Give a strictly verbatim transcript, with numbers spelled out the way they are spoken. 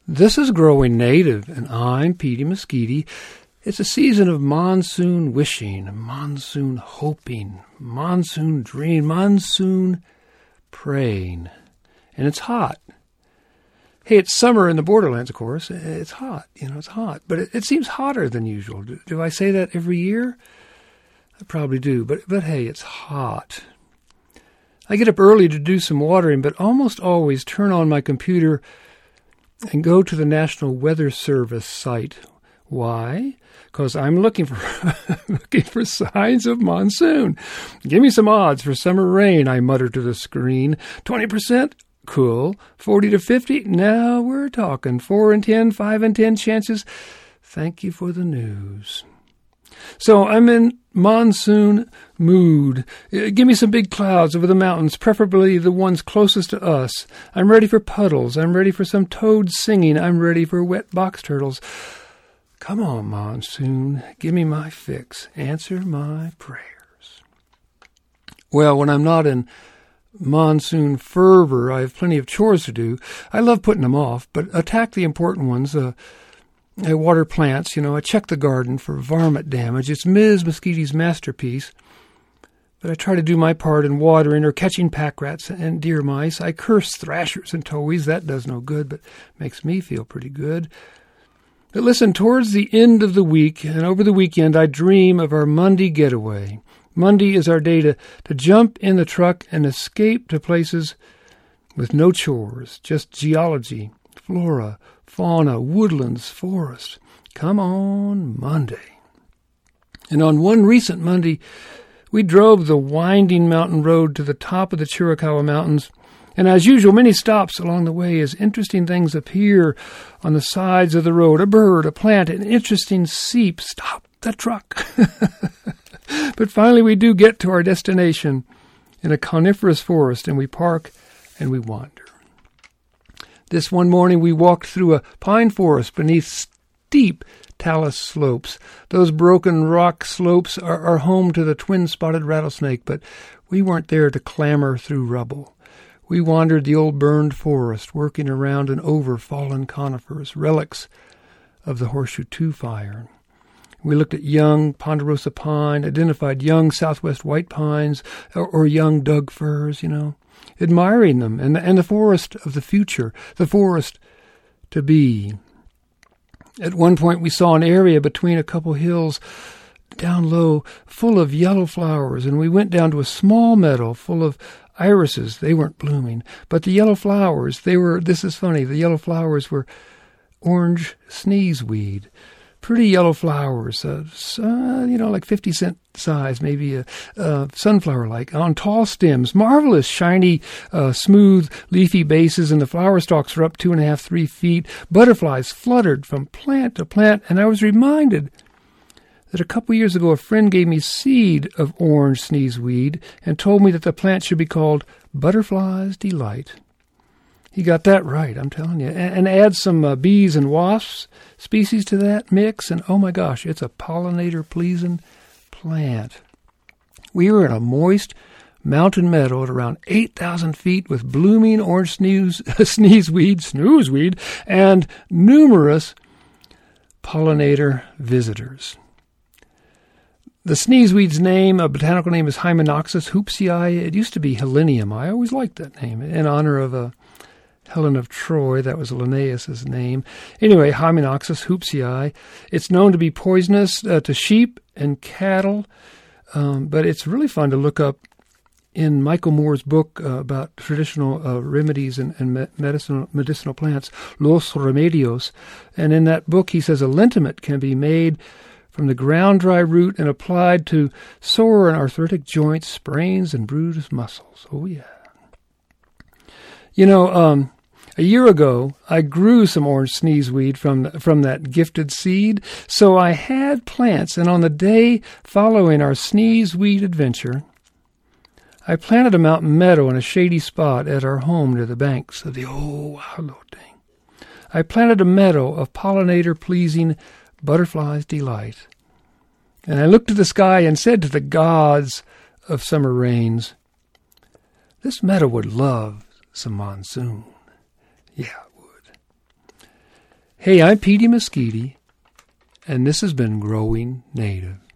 This is Growing Native, and I'm Petey Mesquite. It's a season of monsoon wishing, monsoon hoping, monsoon dream, monsoon praying. And it's hot. Hey, it's summer in the borderlands, of course. It's hot. You know, it's hot. But it, it seems hotter than usual. Do, do I say that every year? I probably do. But, but hey, it's hot. I get up early to do some watering, but almost always turn on my computer and go to the National Weather Service site. Why? Because I'm looking for looking for signs of monsoon. Give me some odds for summer rain, I mutter to the screen. twenty percent? Cool. forty to fifty? Now we're talking. four in ten, five in ten chances. Thank you for the news. So I'm in monsoon mood. Give me some big clouds over the mountains, preferably the ones closest to us. I'm ready for puddles. I'm ready for some toads singing. I'm ready for wet box turtles. Come on, monsoon. Give me my fix. Answer my prayers. Well, when I'm not in monsoon fervor, I have plenty of chores to do. I love putting them off, but attack the important ones. Uh, I water plants, you know. I check the garden for varmint damage. It's Miz Mesquite's masterpiece. But I try to do my part in watering or catching pack rats and deer mice. I curse thrashers and towies. That does no good, but makes me feel pretty good. But listen, towards the end of the week and over the weekend, I dream of our Monday getaway. Monday is our day to, to jump in the truck and escape to places with no chores, just geology, flora, fauna, woodlands, forests. Come on, Monday. And on one recent Monday, we drove the winding mountain road to the top of the Chiricahua Mountains, and as usual, many stops along the way as interesting things appear on the sides of the road. A bird, a plant, an interesting seep. Stop the truck. But finally we do get to our destination in a coniferous forest, and we park and we wander. This one morning we walked through a pine forest beneath steep talus slopes. Those broken rock slopes are, are home to the twin-spotted rattlesnake, but we weren't there to clamber through rubble. We wandered the old burned forest, working around and over fallen conifers, relics of the Horseshoe Two fire. We looked at young ponderosa pine, identified young southwest white pines, or, or young Doug firs, you know, admiring them, and the, and the forest of the future, the forest to be. At one point we saw an area between a couple hills down low full of yellow flowers, and we went down to a small meadow full of irises. They weren't blooming, but the yellow flowers, they were, this is funny, the yellow flowers were orange sneezeweed. Pretty yellow flowers, uh, uh, you know, like fifty cent size, maybe a uh, sunflower-like, on tall stems, marvelous, shiny, uh, smooth, leafy bases, and the flower stalks were up two and a half, three feet. Butterflies fluttered from plant to plant, and I was reminded that a couple years ago a friend gave me seed of orange sneezeweed and told me that the plant should be called Butterfly's Delight. He got that right, I'm telling you. And, and add some uh, bees and wasps species to that mix, and oh my gosh, it's a pollinator-pleasing plant. We were in a moist mountain meadow at around eight thousand feet with blooming orange sneeze, sneezeweed, snoozeweed, and numerous pollinator visitors. The sneezeweed's name, a botanical name, is Hymenopsis hoopsii. It used to be Helenium. I always liked that name in honor of a Helen of Troy. That was Linnaeus's name. Anyway, Hymenopsis hoopsii. It's known to be poisonous uh, to sheep and cattle, um, but it's really fun to look up in Michael Moore's book uh, about traditional uh, remedies and, and me- medicinal, medicinal plants, Los Remedios. And in that book, he says a liniment can be made from the ground dry root and applied to sore and arthritic joints, sprains, and bruised muscles. Oh, yeah. You know, um, a year ago, I grew some orange sneezeweed from, from that gifted seed, so I had plants, and on the day following our sneezeweed adventure, I planted a mountain meadow in a shady spot at our home near the banks of the old Wahalote. I planted a meadow of pollinator-pleasing Butterfly's Delight. And I looked to the sky and said to the gods of summer rains, this meadow would love some monsoon. Yeah, it would. Hey, I'm Petey Mesquite, and this has been Growing Native.